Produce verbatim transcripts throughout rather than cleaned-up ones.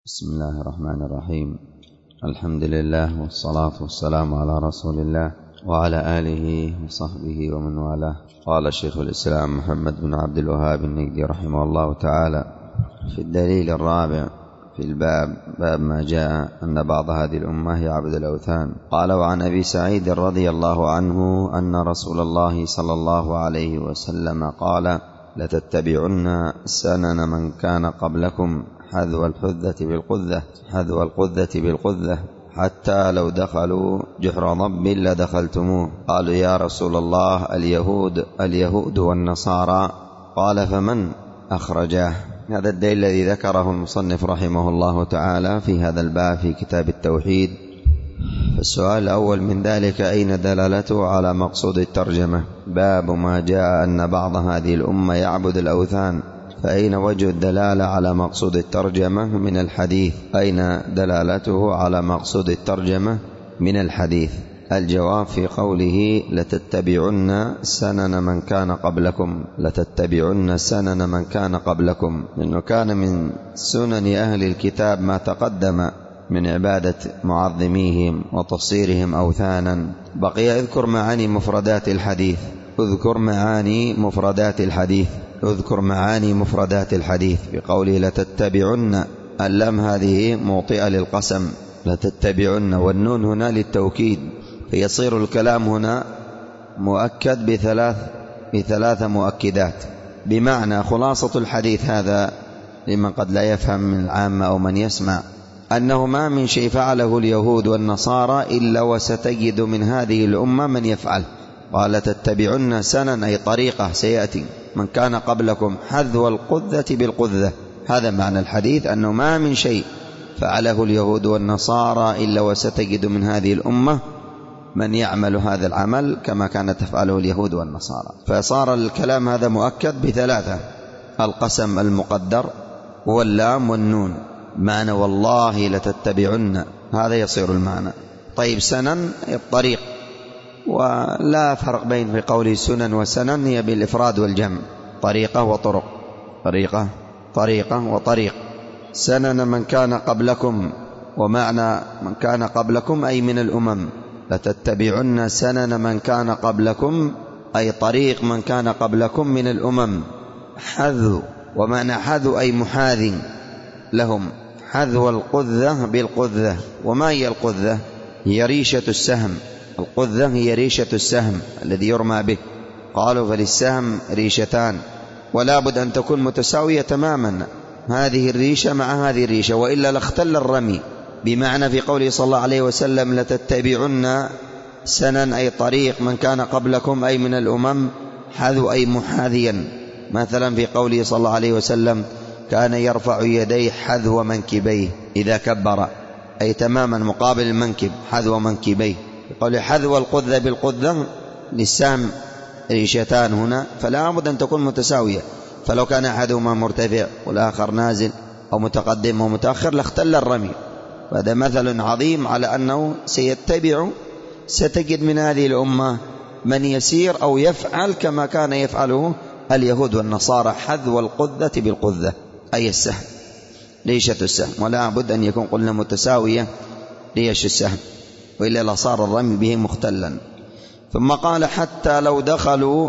بسم الله الرحمن الرحيم. الحمد لله والصلاة والسلام على رسول الله وعلى آله وصحبه ومن والاه. قال شيخ الإسلام محمد بن عبد الوهاب النجدي رحمه الله تعالى في الدليل الرابع في الباب باب ما جاء أن بعض هذه الأمة يعبد الأوثان. قال: وعن أبي سعيد رضي الله عنه أن رسول الله صلى الله عليه وسلم قال: لتتبعن سنن من كان قبلكم حذو الحذة بالقذة حذو القذة بالقذة حتى لو دخلوا جحر ضب لدخلتموه. قالوا: يا رسول الله اليهود اليهود والنصارى. قال: فمن أخرجاه؟ هذا الدليل الذي ذكره المصنف رحمه الله تعالى في هذا الباب في كتاب التوحيد. فالسؤال الأول من ذلك: أين دلالته على مقصود الترجمة؟ باب ما جاء أن بعض هذه الأمة يعبد الأوثان، فأين وجه الدلالة على مقصود الترجمة من الحديث؟ أين دلالته على مقصود الترجمة من الحديث؟ الجواب في قوله: لتتبعن سنن من كان قبلكم. لتتبعن سنن من كان قبلكم، لأنه كان من سنن أهل الكتاب ما تقدم من عبادة معظميهم وتصيرهم أوثانا. بقي اذكر معاني مفردات الحديث اذكر معاني مفردات الحديث اذكر معاني مفردات الحديث بقوله: لتتبعن. اللام هذه موطئة للقسم، لتتبعن، والنون هنا للتوكيد، فيصير الكلام هنا مؤكد بثلاث بثلاث مؤكدات. بمعنى خلاصة الحديث هذا لمن قد لا يفهم من العامة أو من يسمع، أنه ما من شيء فعله اليهود والنصارى إلا وستجد من هذه الأمة من يفعل. قال: تتبعن سنن، أي طريقة سيأتي من كان قبلكم حذو القذة بالقذة. هذا معنى الحديث، أنه ما من شيء فعله اليهود والنصارى إلا وستجد من هذه الأمة من يعمل هذا العمل كما كانت تفعله اليهود والنصارى. فصار الكلام هذا مؤكد بثلاثة: القسم المقدر واللام والنون. معنى والله لتتبعن، هذا يصير المعنى. طيب، سنن الطريق، ولا فرق بين في قوله سنن وسنن، هي بالإفراد والجمع، طريقة وطرق، طريقة طريقة وطريق. سنن من كان قبلكم، ومعنى من كان قبلكم أي من الأمم. لتتبعن سنن من كان قبلكم أي طريق من كان قبلكم من الأمم. حذو، ومعنى حذو أي محاذ لهم. حذو القذة بالقذة. وما هي القذة؟ هي ريشة السهم. القذة هي ريشة السهم الذي يرمى به. قالوا: فللسهم ريشتان، ولا بد أن تكون متساوية تماما، هذه الريشة مع هذه الريشة، وإلا لاختل الرمي. بمعنى في قوله صلى الله عليه وسلم: لتتبعن سنن أي طريق من كان قبلكم أي من الأمم. حذو أي محاذيا. مثلا في قوله صلى الله عليه وسلم: كان يرفع يديه حذو منكبيه إذا كبر، أي تماما مقابل المنكب، حذو منكبيه. قال: حذو القذة بالقذة، للسهم ريشتان هنا، فلا بد أن تكون متساوية. فلو كان أحدهما مرتفع والآخر نازل أو متقدم ومتأخر لاختل الرمي. وهذا مثل عظيم على أنه سيتبع ستجد من هذه الأمة من يسير أو يفعل كما كان يفعله اليهود والنصارى، حذو القذة بالقذة أي السهم، ريشة السهم. ولا بد أن يكون قلنا متساوية ريش السهم، وإلا لصار الرمي به مختلا. ثم قال: حتى لو دخلوا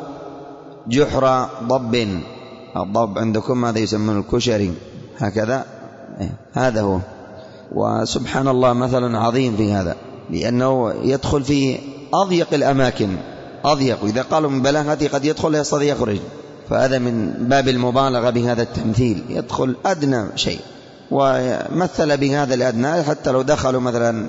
جحر ضب. الضب عندكم هذا يسمونه الكشري، هكذا، هذا هو. وسبحان الله مثل عظيم في هذا، لأنه يدخل في أضيق الأماكن، أضيق، وإذا قالوا من بلاغته قد يدخل يستطيع يخرج، فهذا من باب المبالغة بهذا التمثيل، يدخل أدنى شيء. ومثل بهذا الأدنى: حتى لو دخلوا مثلا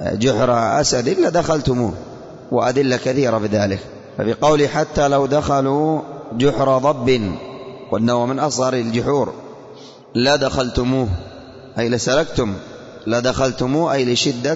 جحر أسد لدخلتموه، وأدلة كثيرة بذلك. ففي قول حتى لو دخلوا جحر ضب، قلنا ومن أصغر الجحور، لا دخلتموه أي لسلكتم، لا دخلتموه أي لشدة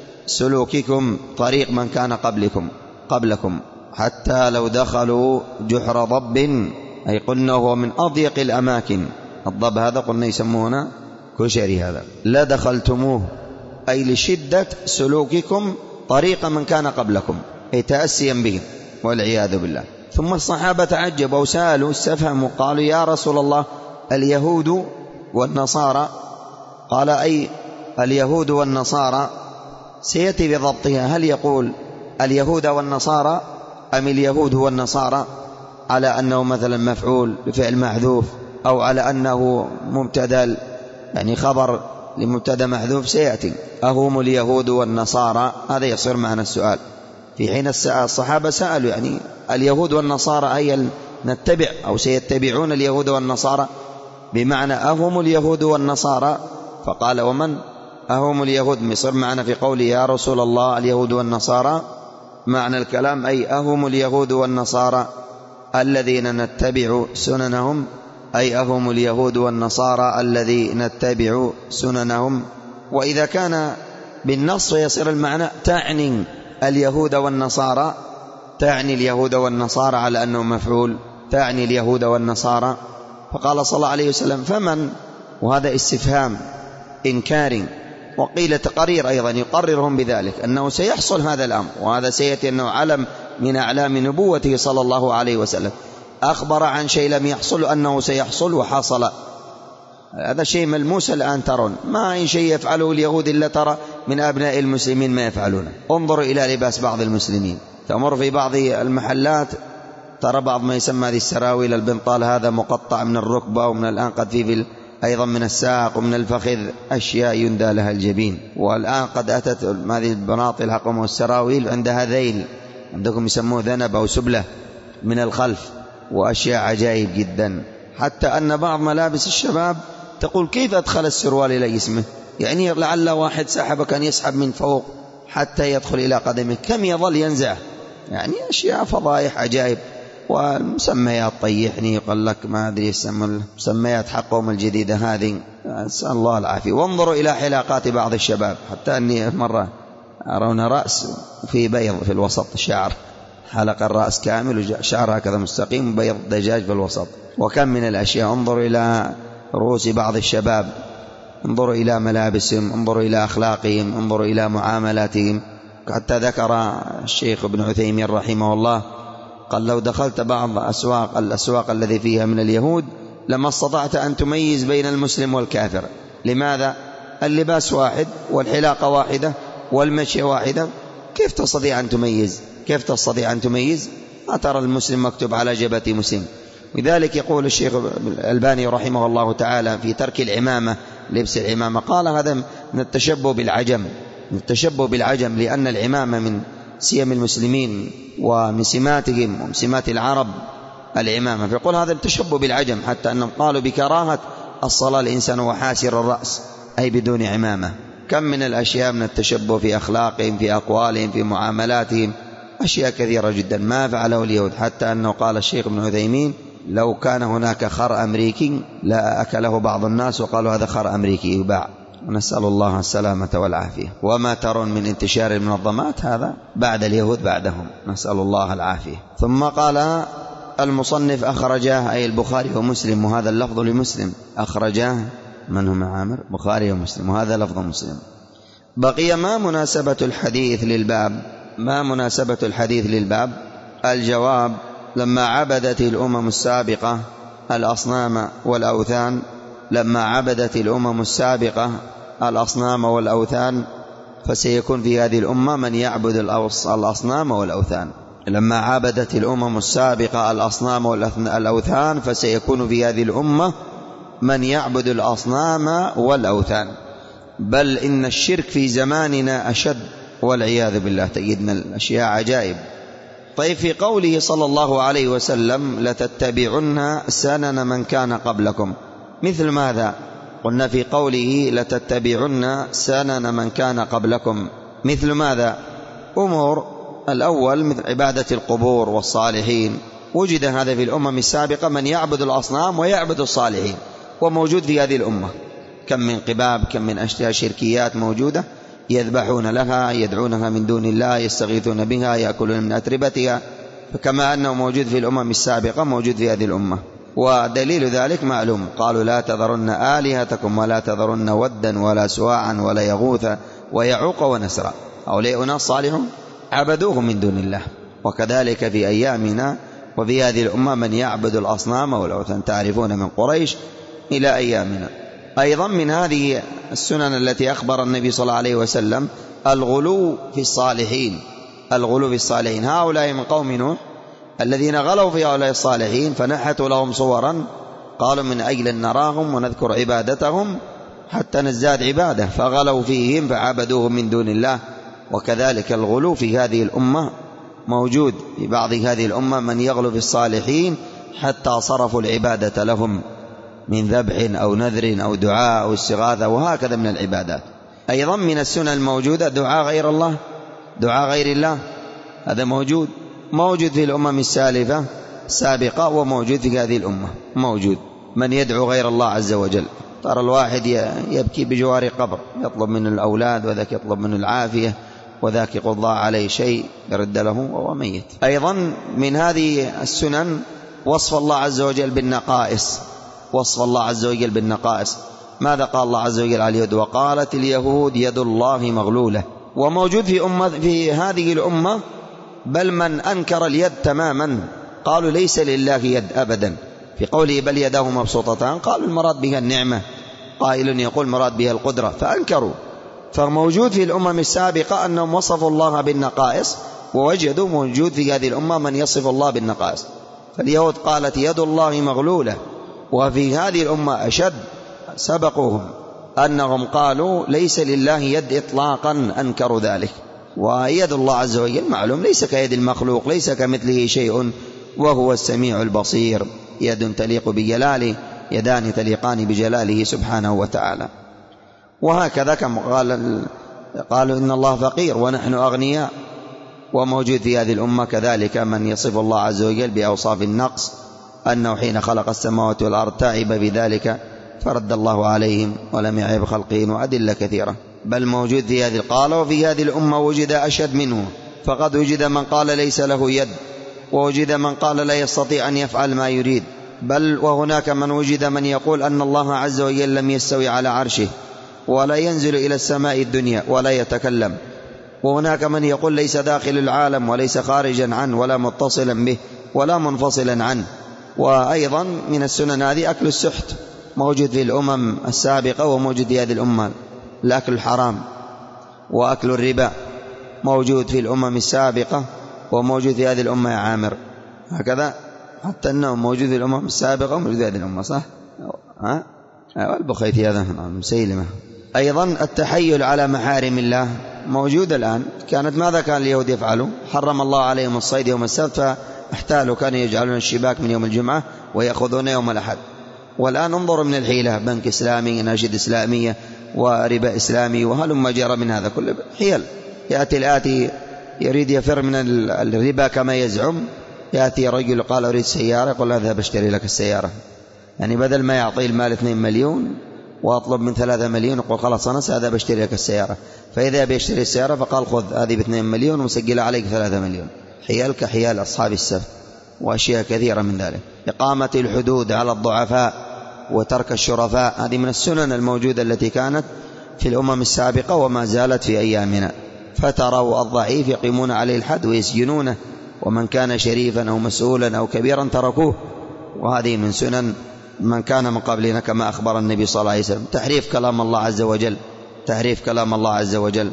سلوككم طريق من كان قبلكم قبلكم حتى لو دخلوا جحر ضب، أي قلنا هو من أضيق الأماكن. الضب هذا قلنا يسمونه كشري، هذا لا دخلتموه أي لشدة سلوككم طريق من كان قبلكم، أي تأسيا به والعياذ بالله. ثم الصحابة تعجبوا وسألوا استفهموا، قالوا: يا رسول الله اليهود والنصارى. قال أي اليهود والنصارى، سيأتي بضبطها، هل يقول اليهود والنصارى أم اليهود والنصارى على أنه مثلا مفعول بفعل محذوف، أو على أنه مبتدأ يعني خبر لمبتدأ محذوف سيأتي. أهم اليهود والنصارى، هذا يصير معنا السؤال. في حين الصحابة سألوا يعني اليهود والنصارى أي نتبع أو سيتبعون اليهود والنصارى، بمعنى أهم اليهود والنصارى، فقال ومن أهم اليهود، يصير معنا في قوله يا رسول الله اليهود والنصارى، معنى الكلام أي أهم اليهود والنصارى الذين نتبع سننهم، أي أهم اليهود والنصارى الذي نتبع سننهم. وإذا كان بالنص يصير المعنى تعني اليهود والنصارى، تعني اليهود والنصارى على أنه مفعول، تعني اليهود والنصارى. فقال صلى الله عليه وسلم فمن، وهذا استفهام إنكار، وقيل تقرير أيضا يقررهم بذلك أنه سيحصل هذا الأمر، وهذا سيأتي أنه علم من أعلام نبوته صلى الله عليه وسلم، أخبر عن شيء لم يحصل أنه سيحصل وحصل. هذا شيء ملموس الآن ترون، ما أي شيء يفعله اليهود إلا ترى من أبناء المسلمين ما يفعلونه. انظروا إلى لباس بعض المسلمين، تمر في بعض المحلات ترى بعض ما يسمى هذه السراويل البنطال هذا مقطع من الركبة ومن الآن قد في أيضا من الساق ومن الفخذ، أشياء يندى لها الجبين. والآن قد أتت هذه البناطيل حقهم والسراويل عندها ذيل، عندكم يسموه ذنب أو سبلة من الخلف، وأشياء عجائب جدا. حتى أن بعض ملابس الشباب تقول كيف أدخل السروال إلى جسمه، يعني لعل واحد سحب كان يسحب من فوق حتى يدخل إلى قدمه، كم يظل ينزع، يعني أشياء فضائح عجائب. والمسميات طيحني يقول لك ما أدري يسمى المسميات حقهم الجديدة هذه، أسأل الله العافية. وانظروا إلى حلاقات بعض الشباب، حتى أني مرة أرون رأس في بيض في الوسط، شعر حلق الرأس كامل وشعر هكذا مستقيم، بيض دجاج في الوسط. وكم من الأشياء. انظروا إلى رؤوس بعض الشباب، انظروا إلى ملابسهم، انظروا إلى أخلاقهم، انظروا إلى معاملاتهم. حتى ذكر الشيخ ابن عثيمين رحمه الله قال لو دخلت بعض أسواق الأسواق الذي فيها من اليهود لما استطعت أن تميز بين المسلم والكافر. لماذا؟ اللباس واحد والحلاقة واحدة والمشي واحدة، كيف تستطيع أن تميز؟ كيف تستطيع أن تميز؟ ما ترى المسلم مكتوب على جبهة مسلم. لذلك يقول الشيخ الألباني رحمه الله تعالى في ترك العمامة، لبس العمامة، قال هذا من التشبه بالعجم، من التشبه بالعجم، لأن العمامة من سيم المسلمين ومن سماتهم ومن سمات العرب العمامة، فيقول هذا التشبه بالعجم، حتى أنهم قالوا بكراهة الصلاة الإنسان وحاسر الرأس أي بدون عمامة. كم من الأشياء من التشبه في أخلاقهم، في أقوالهم، في معاملاتهم، أشياء كثيرة جدا ما فعله اليهود. حتى أنه قال الشيخ ابن عثيمين لو كان هناك خر أمريكي لا أكله بعض الناس وقالوا هذا خر أمريكي يباع، ونسأل الله السلامة والعافية. وما ترون من انتشار المنظمات هذا بعد اليهود بعدهم، نسأل الله العافية. ثم قال المصنف أخرجاه أي البخاري ومسلم، وهذا اللفظ لمسلم، أخرجاه من هم عامر؟ بخاري ومسلم، وهذا لفظ مسلم. بقي ما مناسبة الحديث للباب، ما مناسبة الحديث للباب؟ الجواب لما عبدت الأمم السابقة الأصنام والأوثان، لما عبدت الأمم السابقة الأصنام والأوثان فسيكون في هذه الأمة من يعبد الأصنام والأوثان. لما عبدت الأمم السابقة الأصنام والأوثان فسيكون في هذه الأمة من يعبد الأصنام والأوثان. بل إن الشرك في زماننا أشد والعياذ بالله، تجدنا الأشياء عجائب. طيب في قوله صلى الله عليه وسلم لتتبعن سنن من كان قبلكم، مثل ماذا؟ قلنا في قوله لتتبعن سنن من كان قبلكم، مثل ماذا؟ أمور. الأول مثل عبادة القبور والصالحين، وجد هذا في الأمم السابقة من يعبد الأصنام ويعبد الصالحين، وموجود في هذه الأمة. كم من قباب، كم من أشياء شركيات موجودة، يذبحون لها، يدعونها من دون الله، يستغيثون بها، يأكلون من أتربتها. فكما أنه موجود في الأمم السابقة موجود في هذه الأمة. ودليل ذلك معلوم، قالوا لا تذرن آلهتكم ولا تذرن ودا ولا سواعا ولا يغوث ويعوق ونسرا، هؤلاء أناس صالحون عبدوه من دون الله. وكذلك في أيامنا وفي هذه الأمة من يعبد الأصنام والأوثان، تعرفون من قريش إلى أيامنا. أيضا من هذه السنن التي أخبر النبي صلى الله عليه وسلم الغلو في الصالحين، الغلو في الصالحين. هؤلاء من قوم نوح الذين غلوا في هؤلاء الصالحين فنحتوا لهم صورا، قالوا من أجل أن نراهم ونذكر عبادتهم حتى نزداد عبادة، فغلوا فيهم فعبدوهم من دون الله. وكذلك الغلو في هذه الأمة موجود في بعض هذه الأمة، من يغلو في الصالحين حتى صرفوا العبادة لهم من ذبح أو نذر أو دعاء أو استغاثة وهكذا من العبادات. أيضا من السنن الموجودة دعاء غير الله، دعاء غير الله هذا موجود، موجود في الأمم السالفة السابقة وموجود في هذه الأمة، موجود من يدعو غير الله عز وجل. ترى الواحد يبكي بجوار قبر يطلب من الأولاد، وذاك يطلب من العافية، وذاك يقول الله عليه شيء يرد له وهو ميت. أيضا من هذه السنن وصف الله عز وجل بالنقائص، وصف الله عز وجل بالنقائص. ماذا قال الله عز وجل على اليهود؟ وقالت اليهود يد الله مغلولة. وموجود في أمة في هذه الأمة بل من أنكر اليد تماما، قالوا ليس لله يد أبدا، في قوله بل يداه مبسوطتان قالوا المراد بها النعمة، قائل يقول مراد بها القدرة فأنكروا. فموجود في الأمم السابقة أنهم وصفوا الله بالنقائص، ووجدوا موجود في هذه الأمة من يصف الله بالنقائص. فاليهود قالت يد الله مغلولة، وفي هذه الأمة أشد سبقوهم أنهم قالوا ليس لله يد إطلاقا، أنكروا ذلك. ويد الله عز وجل معلوم ليس كيد المخلوق، ليس كمثله شيء وهو السميع البصير، يد تليق بجلاله، يدان تليقان بجلاله سبحانه وتعالى. وهكذا كما قال قالوا إن الله فقير ونحن أغنياء. وموجود في هذه الأمة كذلك من يصف الله عز وجل بأوصاف النقص، أنه حين خلق السماوات والأرض تعب بذلك فرد الله عليهم ولم يعب خلقهم، وأدلة كثيرة. بل موجود في هذه القالة. وفي هذه الأمة وجد أشد منه، فقد وجد من قال ليس له يد، ووجد من قال لا يستطيع أن يفعل ما يريد، بل وهناك من وجد من يقول أن الله عز وجل لم يستوي على عرشه ولا ينزل إلى السماء الدنيا ولا يتكلم، وهناك من يقول ليس داخل العالم وليس خارجا عنه ولا متصلا به ولا منفصلا عنه. وأيضا من السنن هذه أكل السحت، موجود في الأمم السابقة وموجود في هذه الأمة، الأكل الحرام وأكل الربا موجود في الأمم السابقة وموجود في هذه الأمة يا عامر، هكذا حتى أنه موجود في الأمم السابقة وموجود في هذه الأمة، صح؟ ها؟ البخيتي هذا مسيلمة. أيضا التحيل على محارم الله موجود الآن. كانت ماذا كان اليهود يفعلوا؟ حرم الله عليهم الصيد يوم السبت فاحتالوا، كانوا يجعلون الشباك من يوم الجمعة ويأخذون يوم الأحد. والآن انظروا من الحيلة، بنك إسلامي، ناشد إسلامية، وربا إسلامي، وهلما جرى من هذا كله حيل. يأتي الآتي يريد يفر من الربا كما يزعم، يأتي رجل قال أريد سيارة، يقول اذهب اشتري لك السيارة. يعني بدل ما يعطي المال اثنين مليون وأطلب من ثلاثة مليون، يقول خلاص أنا سأذهب اشتري لك السيارة. فإذا بيشتري السيارة فقال خذ هذه باثنين مليون ومسجل عليك ثلاثة مليون. حيال كحيال أصحاب السبت وأشياء كثيرة من ذلك. إقامة الحدود على الضعفاء وترك الشرفاء، هذه من السنن الموجودة التي كانت في الأمم السابقة وما زالت في أيامنا. فتروا الضعيف يقيمون عليه الحد ويسجنونه، ومن كان شريفا أو مسؤولا أو كبيرا تركوه. وهذه من سنن من كان من قبلنا كما أخبر النبي صلى الله عليه وسلم. تحريف كلام الله عز وجل، تحريف كلام الله عز وجل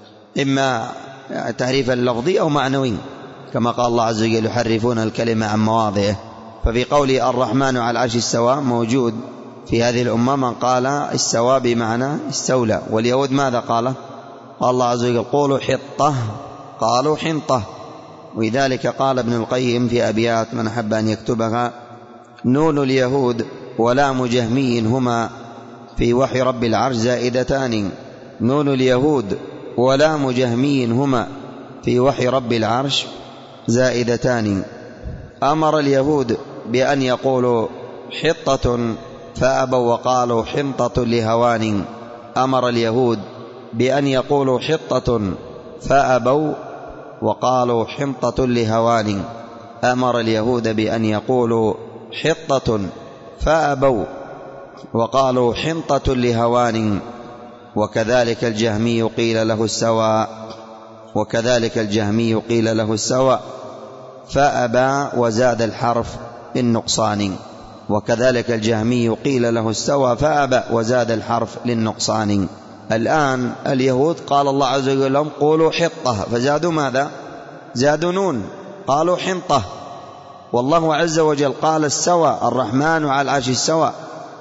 إما تحريفا لفظي أو معنوي، كما قال الله عز وجل يحرفون الكلمة عن مواضعه. ففي قوله الرحمن على العرش استوى موجود في هذه الأمة من قال استوى بمعنى استولى. واليهود ماذا قال؟ قال الله عز وجل قولوا حطة قالوا حنطة. ولذلك قال ابن القيم في أبيات من أحب أن يكتبها: نون اليهود ولام جهمي هما في وحي رب العرش زائدتان. نون اليهود ولام جهمي هما في وحي رب العرش زائدتان. أمر اليهود بأن يقولوا حطة فأبوا وقالوا حنطة لهوان. أمر اليهود بأن يقولوا حطة فأبوا وقالوا حنطة لهوان. أمر اليهود بأن يقولوا حطة فأبوا وقالوا حنطة لهوان. وكذلك الجهمي قيل له السواء وكذلك الجهمي قيل له السواء فأبى وزاد الحرف بالنقصان. وكذلك الجهمي قيل له استوى فأبى وزاد الحرف للنقصان. الآن اليهود قال الله عز وجل لهم قولوا حطة فزادوا ماذا؟ زادوا نون قالوا حنطة. والله عز وجل قال استوى الرحمن على العرش استوى،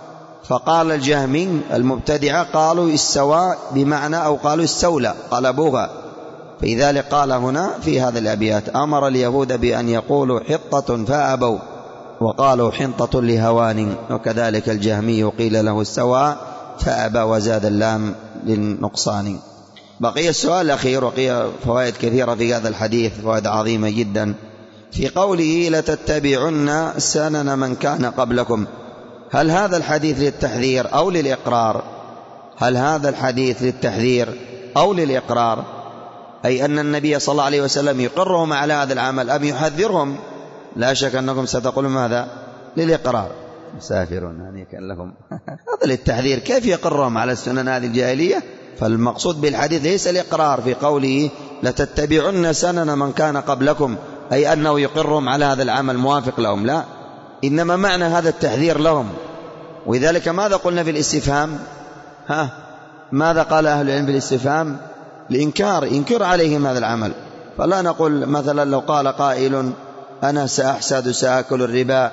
فقال الجهمي المبتدعة قالوا استوى بمعنى أو قالوا استولى قلبوها. فلذلك قال هنا في هذه الأبيات أمر اليهود بأن يقولوا حطة فأبوا وقالوا حنطة لهوان، وكذلك الجهمي قيل له استوى فأبى وزاد اللام للنقصان. بقي السؤال الأخير، وبقي فوائد كثيرة في هذا الحديث، فوائد عظيمة جدا. في قوله لتتبعن سنن من كان قبلكم، هل هذا الحديث للتحذير أو للإقرار؟ هل هذا الحديث للتحذير أو للإقرار؟ أي أن النبي صلى الله عليه وسلم يقرهم على هذا العمل أم يحذرهم؟ لا شك أنكم ستقولون ماذا؟ للإقرار. مسافرون هنيئا لهم هذا للتحذير، كيف يقرهم على السنن هذه الجاهلية؟ فالمقصود بالحديث ليس الإقرار في قوله لتتبعن سنن من كان قبلكم، أي أنه يقرهم على هذا العمل موافق لهم، لا، إنما معنى هذا التحذير لهم. ولذلك ماذا قلنا في الاستفهام؟ ها ماذا قال أهل العلم في الاستفهام؟ الإنكار، إنكر عليهم هذا العمل. فلا نقول مثلا لو قال قائل أنا سأحسد سأكل الربا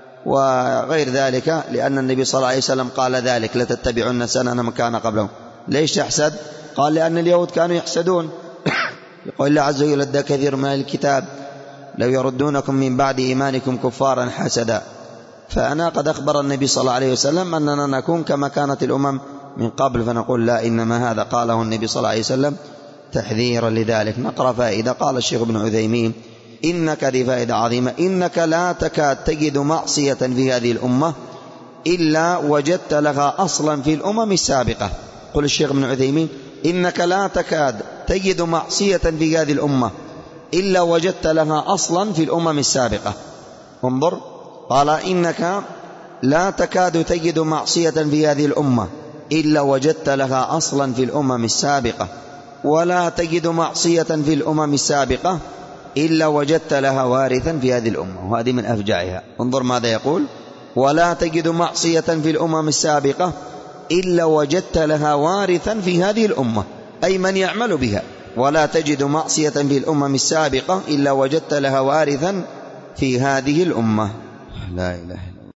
وغير ذلك، لأن النبي صلى الله عليه وسلم قال ذلك لتتبعن سنن من كان قبلهم. ليش يحسد؟ قال لأن اليهود كانوا يحسدون. يقول الله عز وجل لدى كثير من الكتاب لو يردونكم من بعد إيمانكم كفارا حسدا. فأنا قد أخبر النبي صلى الله عليه وسلم أننا نكون كما كانت الأمم من قبل، فنقول لا، إنما هذا قاله النبي صلى الله عليه وسلم تحذيرا لذلك. نقرأ فائدة. قال الشيخ ابن عثيمين إنك، هذه فائدة عظيمة، إنك لا تكاد تجد معصية في هذه الأمة إلا وجدت لها أصلا في الأمم السابقة. قل الشيخ ابن عثيمين إنك لا تكاد تجد معصية في هذه الأمة إلا وجدت لها أصلا في الأمم السابقة. انظر، قال إنك لا تكاد تجد معصية في هذه الأمة إلا وجدت لها أصلا في الأمم السابقة، ولا تجد معصية في الأمم السابقة إلا وجدت لها وارثا في هذه الأمة، وهذه من أفجعها. انظر ماذا يقول: ولا تجد معصية في الأمم السابقة إلا وجدت لها وارثا في هذه الأمة، أي من يعمل بها. ولا تجد معصية في الأمم السابقة إلا وجدت لها وارثا في هذه الأمة. لا إله إلا الله.